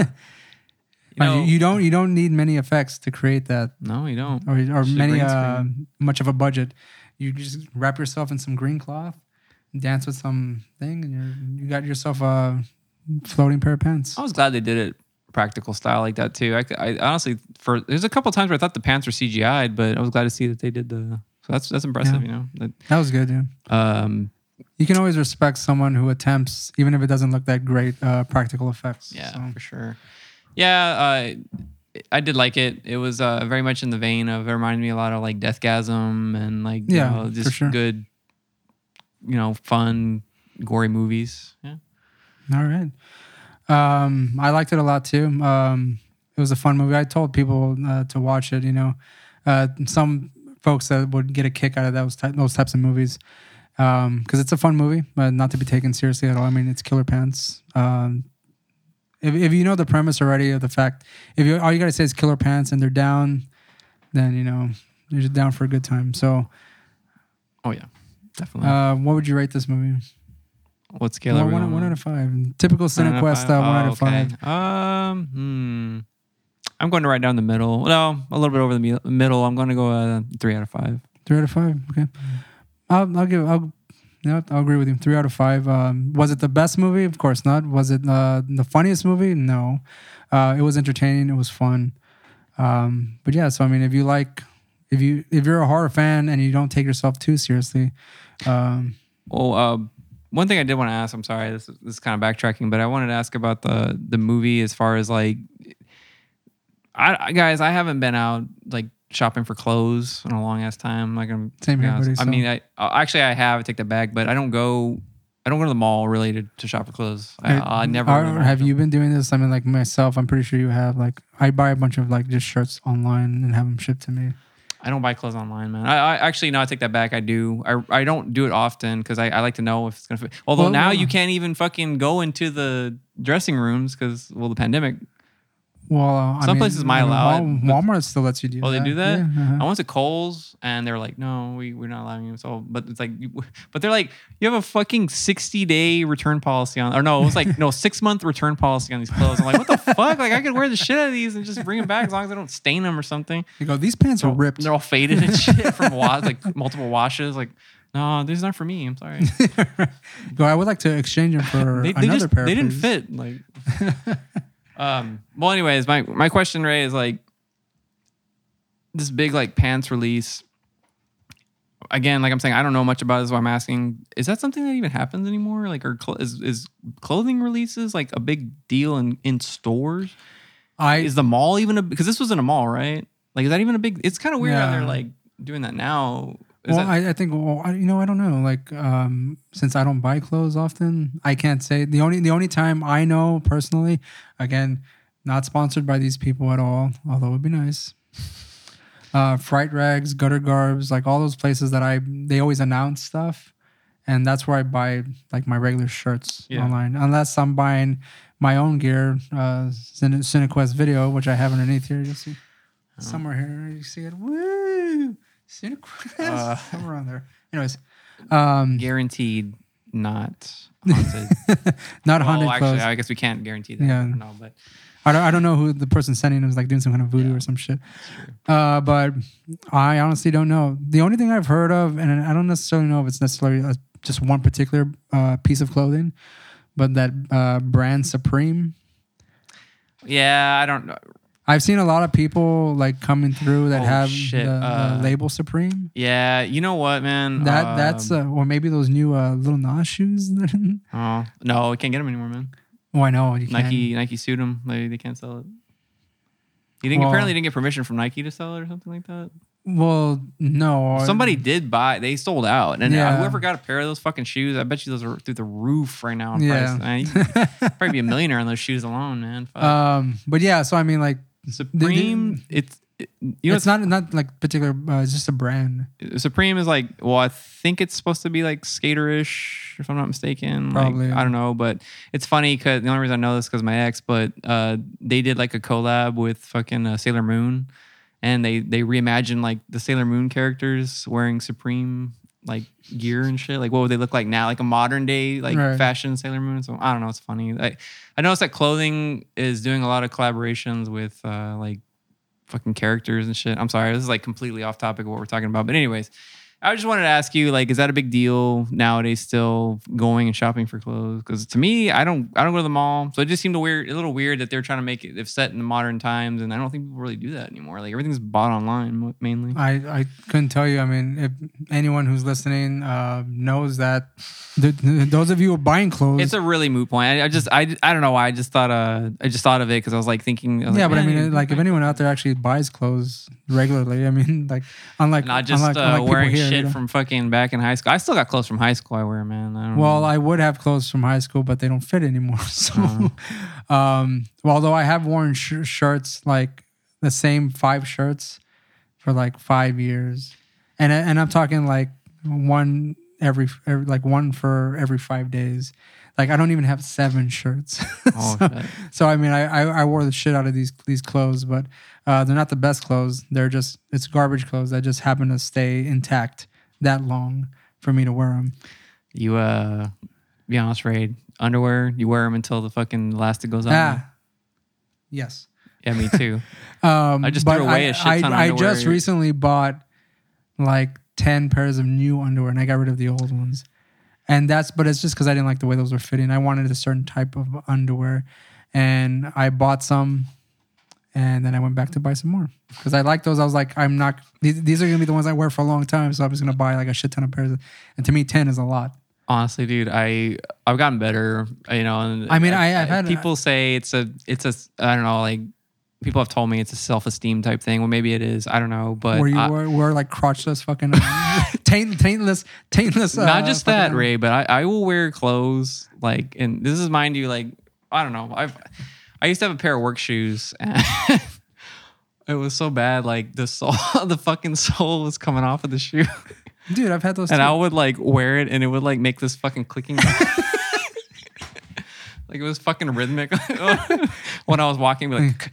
You know, Right, you, you don't you don't need many effects to create that, no, you don't. or or Just a many green uh, screen. much of a budget. You just wrap yourself in some green cloth, dance with some thing, and you're you got yourself a floating pair of pants. I was glad they did it practical style like that too. I, I honestly, for there's a couple times where I thought the pants were C G I'd, but I was glad to see that they did the. So that's that's impressive, Yeah. you know. That, That was good, yeah. um, You can always respect someone who attempts, even if it doesn't look that great, uh, practical effects. yeah, So, for sure. Yeah, uh, I did like it. It was uh, very much in the vein of. It reminded me a lot of like Deathgasm and like you Yeah, know, for just sure. good, you know, fun, gory movies. Yeah. all right. Um, I liked it a lot too. Um, it was a fun movie. I told people uh, to watch it. You know, uh, some folks that would get a kick out of those ty- those types of movies because it's a fun movie, but not to be taken seriously at all. I mean, it's killer pants. Um, if if you know the premise already of the fact, if you all you gotta say is killer pants and they're down, then you know you're just down for a good time. So, Oh yeah, definitely. uh, what would you rate this movie? What scale are One, we one, on? one out of five. Typical One out of Cinequest. five? Uh, one Oh, out of okay. five. Um, hmm. I'm going to write down the middle. No, a little bit over the mi- middle. I'm going to go uh, three out of five. Three out of five. Okay. I'll, I'll give. I'll. Yeah, I'll agree with you. Three out of five. Um, was it the best movie? Of course not. Was it uh, the funniest movie? No. Uh, it was entertaining. It was fun. Um, but yeah. So I mean, if you like, if you if you're a horror fan and you don't take yourself too seriously, um, Well, uh, one thing I did want to ask. I'm sorry, this is, this is kind of backtracking, but I wanted to ask about the the movie as far as like, I I- guys, I haven't been out like shopping for clothes in a long ass time. Like I'm Same here, yeah, buddy, I so- mean, I uh, actually I have take that back, but I don't go. I don't go to the mall related to shop for clothes. I, I never. Or really wanted have to. you been doing this? I mean, like myself, I'm pretty sure you have. Like, I buy a bunch of like just shirts online and have them shipped to me. I don't buy clothes online, man. I, I actually no, I take that back. I do. I, I don't do it often because I, I like to know if it's gonna fit. Although Well, now well- you can't even fucking go into the dressing rooms because well the pandemic. Well, uh, I Some mean, places might I mean, allow Wal- it, but- Walmart still lets you do Oh, that. they do that? Yeah, uh-huh. I went to Kohl's and they were like, no, we we're not allowing you. So, but it's like, you- but they're like, you have a fucking sixty day return policy on, or no, it was like no six month return policy on these clothes. I'm like, what the fuck? Like I could wear the shit out of these and just bring them back as long as I don't stain them or something. You go, these pants are ripped. They're all faded and shit from wa- like multiple washes. Like, no, these aren't for me. I'm sorry. Go, I would like to exchange them for they, they another just pair. they didn't please. fit. Like, um. Well, anyways, my my question, Ray, is like this big like pants release. Again, like I'm saying, I don't know much about this. So I'm asking, is that something that even happens anymore? Like, or cl- is is clothing releases like a big deal in in stores? I Is the mall even a because this was in a mall, right? Like, is that even a big? It's kind of weird how Yeah. they're like doing that now. Is well, that, I, I think well, I, you know, I don't know. Like, um, since I don't buy clothes often, I can't say the only the only time I know personally. Again, not sponsored by these people at all. Although it would be nice. Uh, Fright Rags, Gutter Garbs, like all those places that I they always announce stuff, and that's where I buy like my regular shirts Yeah. online. Unless I'm buying my own gear, uh, Cine- Cinequest Video, which I have underneath here. You'll see somewhere here. You see it. Woo! Cinequest. Uh. somewhere around there. Anyways, um, guaranteed not haunted? not Well, haunted actually, clothes. I guess we can't guarantee that. Yeah. I don't know, but I don't, I don't know who the person sending it was like doing some kind of voodoo Yeah. or some shit. Uh, but I honestly don't know. The only thing I've heard of, and I don't necessarily know if it's necessarily a, just one particular uh, piece of clothing, but that uh, brand Supreme. yeah, I don't know. I've seen a lot of people like coming through that Oh, have shit. the, Uh, the label Supreme. Yeah, you know what, man? That that's Um, uh, or maybe those new uh, little Nas shoes. oh no, we can't get them anymore, man. oh, I know. You Nike Nike sued them. They they can't sell it. You didn't Well- apparently didn't get permission from Nike to sell it or something like that. Can. Well, no. Somebody did buy. They sold out, and uh, Yeah. whoever got a pair of those fucking shoes, I bet you those are through the roof right now in Yeah. price. Man, you could probably be a millionaire on those shoes alone, man. Fuck. Um, but yeah. So I mean, like, Supreme, it's You know, it's not not like particular. Uh, it's just a brand. Supreme is like, well, I think it's supposed to be like skaterish, if I'm not mistaken. Probably, like, yeah. I don't know, but it's funny because the only reason I know this because my ex, but uh, they did like a collab with fucking uh, Sailor Moon, and they they reimagined like the Sailor Moon characters wearing Supreme like gear and shit. Like, what would they look like now? Like a modern day like Right. fashion Sailor Moon. So I don't know. It's funny. I I noticed that clothing is doing a lot of collaborations with uh, like. fucking characters and shit. I'm sorry, this is like completely off topic of what we're talking about. But anyways, I just wanted to ask you, like, is that a big deal nowadays? Still going and shopping for clothes? Because to me, I don't, I don't go to the mall, so it just seemed a weird, a little weird that they're trying to make it, they've set in the modern times, and I don't think people really do that anymore. Like everything's bought online mo- mainly. I, I couldn't tell you. I mean, if anyone who's listening uh, knows that, the, the, those of you who are buying clothes, It's a really moot point. I, I just, I, I don't know why. I just thought, uh, I just thought of it because I was like thinking. I was yeah, like, but I man, mean, like if anyone out there actually buys clothes regularly, I mean, like unlike not just unlike, uh, unlike people wearing here, shit you know? from fucking back in high school. I still got clothes from high school I wear, man. I don't Well, know. I would have clothes from high school, but they don't fit anymore. So, Uh-huh. um, well, although I have worn sh- shirts like the same five shirts for like five years, and and I'm talking like one every, every like one for every five days. Like I don't even have seven shirts. Oh, so, shit. so I mean, I, I I wore the shit out of these these clothes, but uh, they're not the best clothes. They're just it's garbage clothes that just happen to stay intact that long for me to wear them. You uh, be honest, Raid. Underwear, you wear them until the fucking elastic goes on. Ah, yes. Yeah, me too. Um, I just but threw away a shit ton of I, I underwear. just recently bought like ten pairs of new underwear, and I got rid of the old ones. And that's, but it's just because I didn't like the way those were fitting. I wanted a certain type of underwear, and I bought some, and then I went back to buy some more because I like those. I was like, I'm not. These, these are gonna be the ones I wear for a long time, so I'm just gonna buy like a shit ton of pairs. And to me, ten is a lot. Honestly, dude, I I've gotten better. You know, and I mean, I- I've had- people say it's a it's a I don't know, like people have told me it's a self esteem type thing. Well, maybe it is. I don't know, but Where you I- wear, wear like crotchless fucking uh, taint, taintless, taintless. Uh, not just that, fucking- Ray, but I, I will wear clothes like, and this is mind you, like I don't know. I've I used to have a pair of work shoes, and it was so bad. Like the sole, the fucking sole was coming off of the shoe, Dude, I've had those. and too. I would like wear it, and it would like make this fucking clicking. Like it was fucking rhythmic when I was walking. Be like,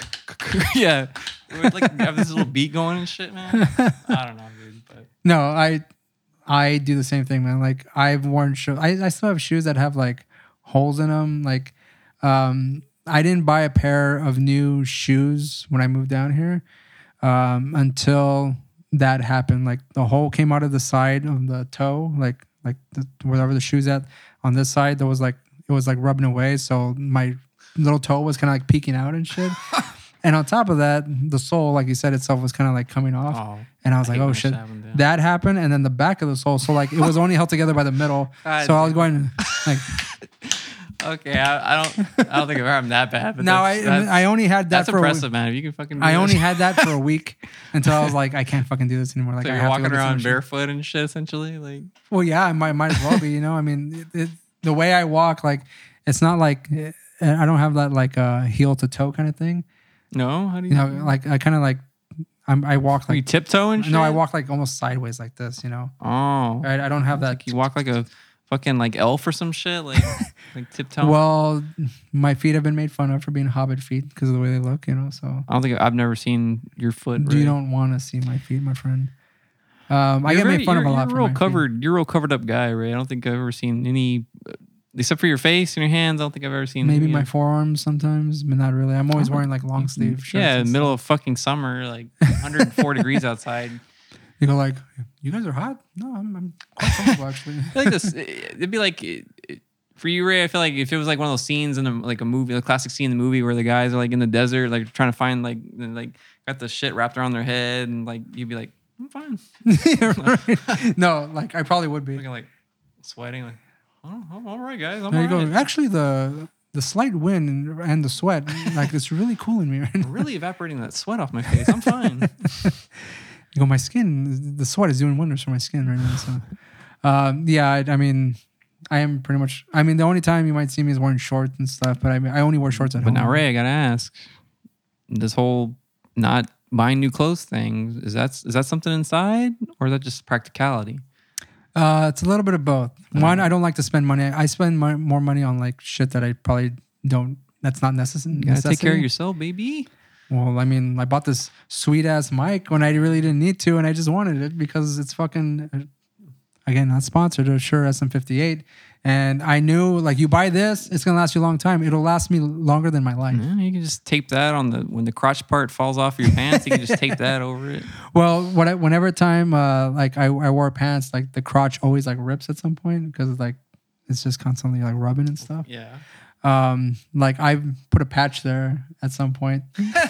yeah, it would like have this little beat going and shit, man. I don't know, dude, but. No, I I do the same thing, man. Like I've worn shoes. I, I still have shoes that have like holes in them. Like um, I didn't buy a pair of new shoes when I moved down here um, until that happened. Like the hole came out of the side of the toe, like like the, wherever the shoe's at on this side. There was like it was like rubbing away, so my little toe was kind of like peeking out and shit. And on top of that, the sole, like you said, itself was kind of like coming off. Oh, And I was I like, hate oh when shit, shit happened, yeah. that happened. And then the back of the sole, so like it was only held together by the middle. God so I was damn. going like, Okay, I, I don't, I don't think I've heard that bad. But no, that's, I that's, I only had that that's for impressive, a week. man. If you can fucking, do I this. only had that for a week until I was like, I can't fucking do this anymore. Like So I you're have to walking go get some around shit. barefoot and shit, essentially, like. Well, yeah, I might might as well be. You know, I mean, it, it, the way I walk, like it's not like I don't have that like uh, heel to toe kind of thing. No, how do you? You know, like I kind of like I'm, I walk you like tiptoe and shit. no, I walk like almost sideways like this. You know, Oh, right? I don't have that. like you walk like a fucking like elf or some shit, like like tiptoe. Well, my feet have been made fun of for being hobbit feet because of the way they look, you know. So I don't think I've never seen your foot. you Ray. don't want to see my feet, my friend. Um, I You're get very- made fun of a you're- lot You're for real my feet. covered. You're a real covered up guy, Ray. I don't think I've ever seen any, except for your face and your hands. I don't think I've ever seen Maybe any my of- forearms sometimes, but not really. I'm always Oh. wearing like long sleeve shirts. Yeah, and middle stuff. of fucking summer, like one hundred four degrees outside. You go like, you guys are hot. No, I'm, I'm quite comfortable actually. I feel like this. It'd be like it- it- for you, Ray. I feel like if it was like one of those scenes in a, like a movie, a classic scene in the movie where the guys are like in the desert, like trying to find like like got the shit wrapped around their head, and like you'd be like, I'm fine, Right. No, like I probably would be. looking like sweating, like, oh, I'm all right, guys. I'm There you all go. right. Actually, the the slight wind and, and the sweat, like it's really cooling me right I'm now. really evaporating that sweat off my face. I'm fine. You go, my skin, the sweat is doing wonders for my skin right now. So, um, yeah, I, I mean, I am pretty much. I mean, the only time you might see me is wearing shorts and stuff. But I mean, I only wear shorts at But home. now, Ray, I gotta ask, this whole not buying new clothes thing, is that is that something inside, or is that just practicality? Uh, it's a little bit of both. One, I don't like to spend money. I spend mo- more money on like shit that I probably don't. That's not necessary. You gotta take care of yourself, baby. Well, I mean, I bought this sweet ass mic when I really didn't need to, and I just wanted it because it's fucking. Again, not sponsored. Or Shure S M fifty-eight, and I knew like you buy this, it's gonna last you a long time. It'll last me longer than my life. Yeah, you can just tape that on the when the crotch part falls off your pants. You can just tape that over it. Well, what I, whenever time uh, like I, I wore pants, like the crotch always like rips at some point because like it's just constantly like rubbing and stuff. Yeah. Um, like I put a patch there at some point.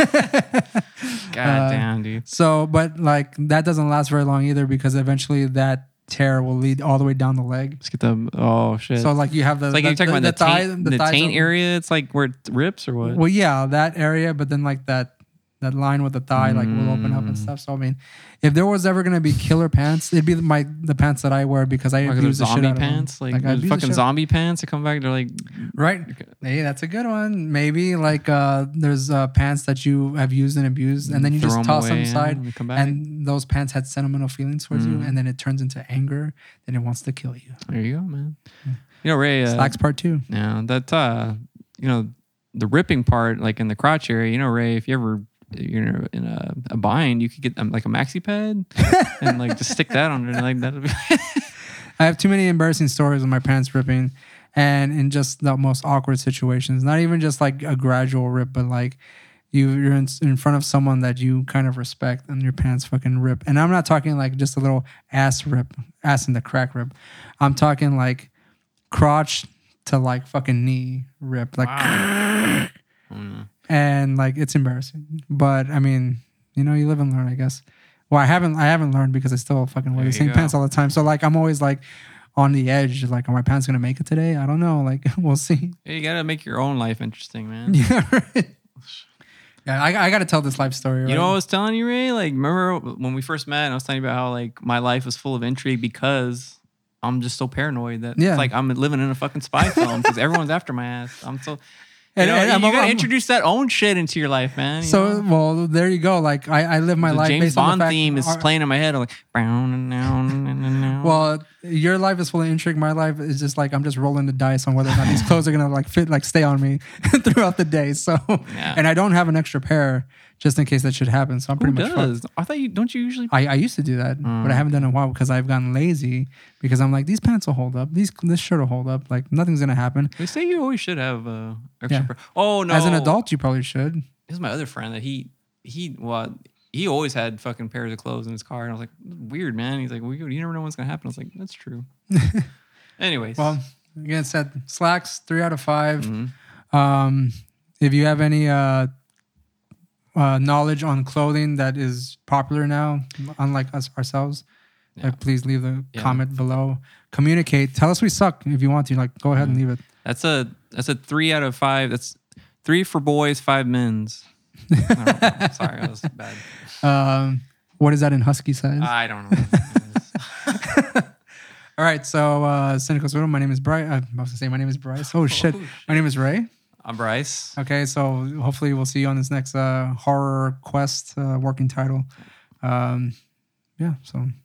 God Uh, damn, dude. So, but like that doesn't last very long either because eventually that tear will lead all the way down the leg. Let's get the oh shit. So like you have the it's like the, you're talking the, about the, the taint, thigh, the, thighs taint are- area. It's like where it rips or what? Well, yeah, that area, but then like that that line with the thigh like will open up and Mm. stuff. So I mean, if there was ever gonna be killer pants, it'd be my the pants that I wear because I Like abuse the shit zombie out of them. pants, like, I those abuse the fucking shit- zombie pants that come back. They're like, Right. Hey, that's a good one. Maybe like uh, there's uh, pants that you have used and abused, and then you throw just 'em toss them away, yeah, aside, and they come back. and those pants had sentimental feelings towards you, Mm. and then it turns into anger, then it wants to kill you. there you go, man. You know, Ray. Uh, Slacks part two. Yeah, that uh, you know, the ripping part, like in the crotch area. You know, Ray, if you ever you're in a, a bind, you could get um, like a maxi pad and like just stick that on it. Like that'll be. I have too many embarrassing stories of my pants ripping, and in just the most awkward situations. Not even just like a gradual rip, but like you, you're in, in front of someone that you kind of respect, and your pants fucking rip. And I'm not talking like just a little ass rip, ass in the crack rip. I'm talking like crotch to like fucking knee rip, like, Mm. and like it's embarrassing. But I mean, you know, you live and learn, I guess. Well, I haven't, I haven't learned because I still fucking wear There the you same go. pants all the time. So like, I'm always like on the edge. Like, are my pants gonna make it today? I don't know. Like, we'll see. Hey, you gotta make your own life interesting, man. Yeah, right. Yeah, I, I got to tell this life story. Right? You know what I was telling you, Ray? Like, remember when we first met? And I was telling you about how like my life was full of intrigue because I'm just so paranoid that Yeah. it's like I'm living in a fucking spy film because everyone's after my ass. I'm so. You, And- know, and you, I'm- you gotta I'm- introduce that own shit into your life, man. you So, know? well, there you go. Like, I, I live my the life James based on Bond the fact, theme is our- playing in my head. I'm like, brown and now and now. Well, your life is full of intrigue. My life is just like I'm just rolling the dice on whether or not these clothes are gonna like fit, like stay on me throughout the day. So, Yeah. and I don't have an extra pair just in case that should happen. So I'm who pretty much fucked. does? I thought you don't. You usually. I, I used to do that, but Mm. I haven't done it in a while because I've gotten lazy. Because I'm like, these pants will hold up. These this shirt will hold up. Like nothing's gonna happen. They say you always should have uh, extra. Yeah. pair- Oh no! As an adult, you probably should. This is my other friend that he he well he always had fucking pairs of clothes in his car, and I was like, weird, man. He's like, well, you never know what's gonna happen. I was like, that's true. Anyways, Well, again, it said slacks three out of five. mhm. Um, if you have any uh, uh, knowledge on clothing that is popular now, unlike us ourselves, Yeah. like, please leave the Yeah. comment below. Communicate. Tell us we suck if you want to. Like, go ahead and leave it. that's a that's a three out of five. That's three for boys, five men's. I don't know. Sorry, that was bad. Um, what is that in husky size? I don't know. All right. So, uh, Cynical Swiddle, my name is Bryce. I was going to say my name is Bryce. Oh, shit. My name is Ray. I'm Bryce. Okay. So, hopefully, we'll see you on this next uh, horror quest uh, working title. Um, yeah. So,